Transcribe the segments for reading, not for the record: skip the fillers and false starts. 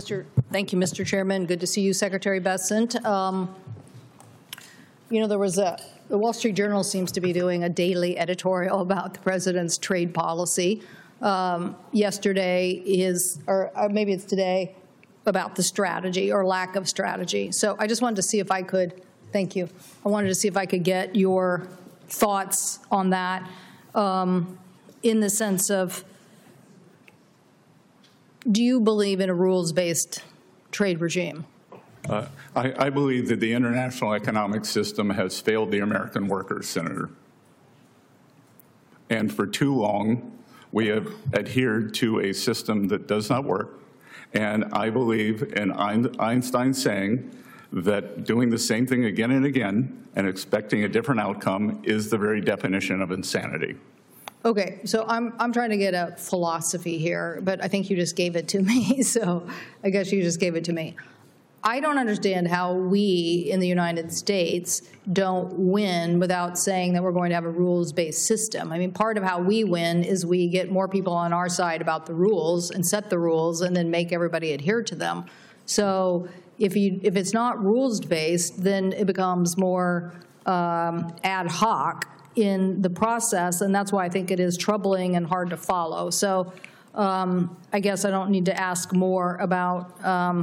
Thank you, Mr. Chairman. Good to see you, Secretary Bessent. There was the Wall Street Journal seems to be doing a daily editorial about the president's trade policy. Yesterday or maybe it's today, about the strategy or lack of strategy. So I just wanted to see if I could, thank you. I wanted to see if I could get your thoughts on that in the sense of, do you believe in a rules-based trade regime? I believe that the international economic system has failed the American workers, Senator. And for too long, we have adhered to a system that does not work. And I believe in Einstein saying that doing the same thing again and again and expecting a different outcome is the very definition of insanity. Okay, so I'm trying to get a philosophy here, but I think you just gave it to me, so I guess you just gave it to me. I don't understand how we in the United States don't win without saying that we're going to have a rules-based system. I mean, part of how we win is we get more people on our side about the rules and set the rules and then make everybody adhere to them. So if it's not rules-based, then it becomes more ad hoc in the process, and that's why I think it is troubling and hard to follow. So I guess I don't need to ask more about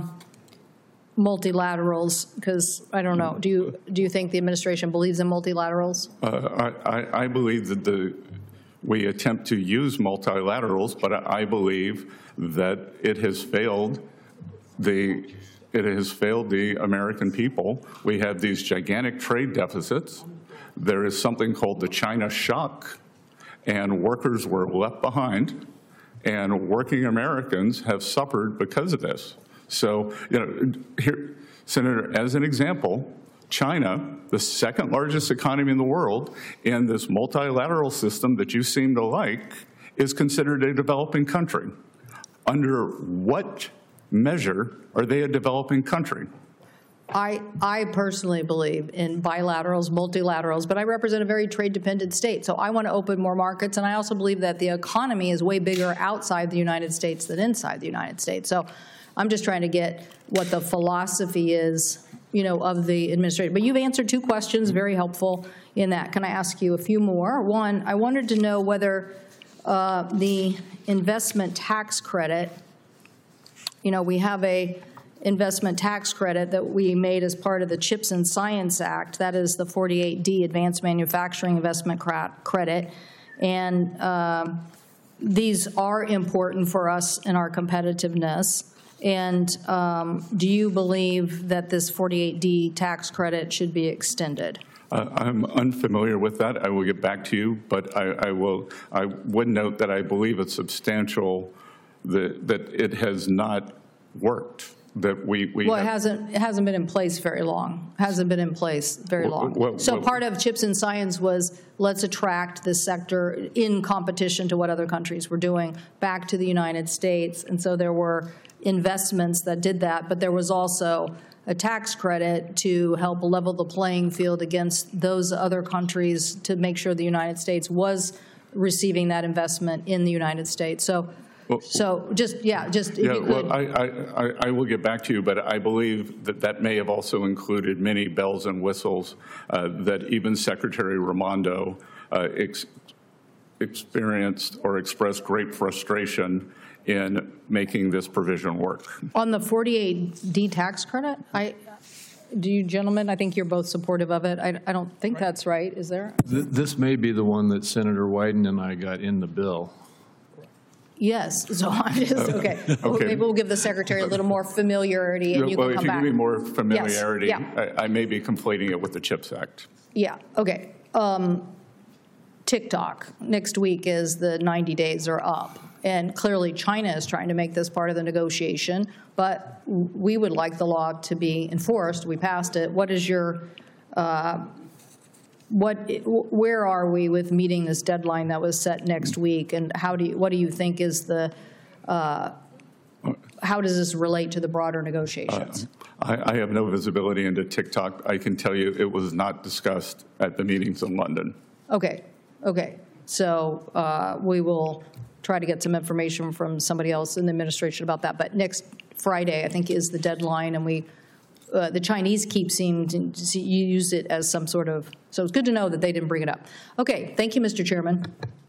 multilaterals, because I don't know. Do you think the administration believes in multilaterals? I believe that we attempt to use multilaterals, but I believe that it has failed the American people. We have these gigantic trade deficits. There is something called the China shock, and workers were left behind, and working Americans have suffered because of this. So, here, Senator, as an example, China, the second largest economy in the world, in this multilateral system that you seem to like, is considered a developing country. Under what measure are they a developing country? I personally believe in bilaterals, multilaterals, but I represent a very trade-dependent state, so I want to open more markets, and I also believe that the economy is way bigger outside the United States than inside the United States. So I'm just trying to get what the philosophy is, of the administration. But you've answered two questions, very helpful in that. Can I ask you a few more? One, I wanted to know whether the investment tax credit, we have a investment tax credit that we made as part of the CHIPS and Science Act. That is the 48D Advanced Manufacturing Investment Credit. And these are important for us in our competitiveness. And do you believe that this 48D tax credit should be extended? I'm unfamiliar with that. I will get back to you, but I would note that I believe it's substantial that it has not worked. That we well, it hasn't been in place very long. Hasn't been in place very long. So part of CHIPS and Science was, let's attract this sector in competition to what other countries were doing back to the United States. And so there were investments that did that, but there was also a tax credit to help level the playing field against those other countries to make sure the United States was receiving that investment in the United States. So if you could. Well, I will get back to you, but I believe that may have also included many bells and whistles that even Secretary Raimondo experienced or expressed great frustration in making this provision work. On the 48D tax credit, do you gentlemen, I think you're both supportive of it. I don't think that's right, is there? This may be the one that Senator Wyden and I got in the bill. Yes, so I'm just, okay. Maybe we'll give the Secretary a little more familiarity and you can come back. Well, if you give me more familiarity, yes. Yeah. I may be conflating it with the CHIPS Act. Yeah, okay. TikTok, next week is the 90 days are up. And clearly China is trying to make this part of the negotiation, but we would like the law to be enforced. We passed it. What is your where are we with meeting this deadline that was set next week, and what do you think is the how does this relate to the broader negotiations? I have no visibility into TikTok. I can tell you it was not discussed at the meetings in London. Okay. So we will try to get some information from somebody else in the administration about that. But next Friday, I think, is the deadline, and the Chinese keep seeming to use it as some sort of, so it's good to know that they didn't bring it up. Okay, thank you, Mr. Chairman.